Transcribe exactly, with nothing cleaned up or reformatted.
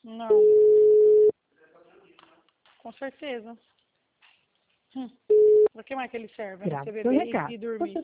Não. Com certeza. Hum. Pra que mais que ele serve? Grave Você seu beber recado. e, e dormir. Você